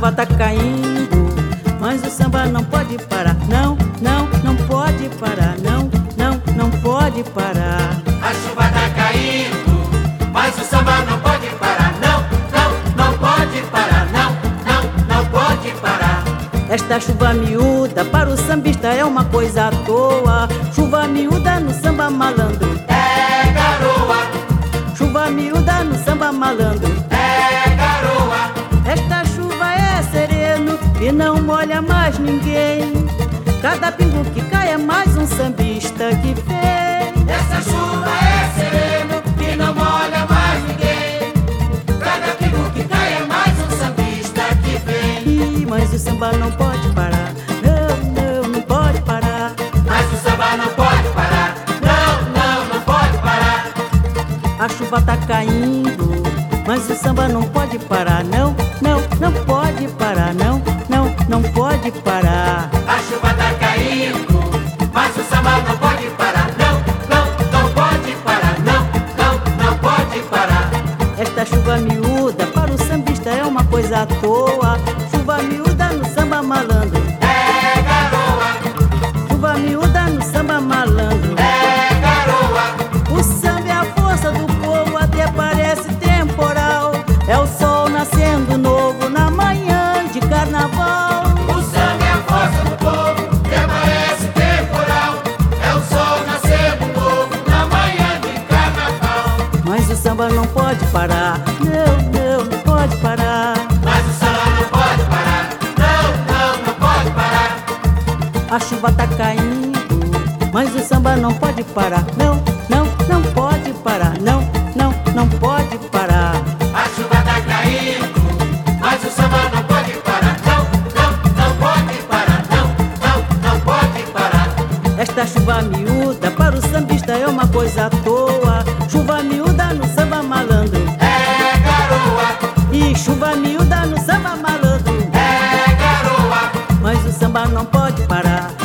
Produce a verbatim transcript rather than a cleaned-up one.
chuva tá caindo, mas o samba não pode parar. Não, não, não pode parar. Não, não, não pode parar. A chuva tá caindo, mas o samba não pode parar. Não, não, não pode parar. Não, não, não pode parar. Esta chuva miúda para o sambista é uma coisa à toa. Chuva miúda no samba malandro é garoa. Chuva miúda no samba malandro é garoa. Esta chuva é sereno e não molha mais ninguém. Cada pingo que cai é mais um sambista que vem. Essa chuva é sereno e não molha mais ninguém. Cada pingo que cai é mais um sambista que vem. Ih, mas o samba não pode parar. Não, não, não pode parar. Mas o samba não pode parar. Não, não, não pode parar. A chuva tá caindo, mas o samba não pode parar. Não, não, não pode parar. Não, não, não pode parar. A chuva tá caindo, mas o samba não pode parar. Não, não, não pode parar. Não, não, não pode parar. Esta chuva miúda para o sambista é uma coisa à toa. Chuva miúda no samba malandro é garoa. Chuva miúda no samba malandro é garoa. O samba é a força do povo, até parece temporal. É o sol nascendo novo na manhã de carnaval. O samba é a força do povo, que parece temporal. É o sol nascendo novo na manhã de carnaval. Mas o samba não pode parar. Não, não, não pode parar. Mas o samba não pode parar. Não, não, não pode parar. A chuva tá caindo, mas o samba não pode parar. Não, não, não pode parar. Não, não, não pode parar. A chuva tá caindo, mas o samba não pode parar. Não, não, não pode parar. Não, não, não pode parar. Esta chuva miúda para o sambista é uma coisa à toa. Chuva miúda no samba malandro é garoa. E chuva miúda no samba malandro é garoa. Mas o samba não pode parar.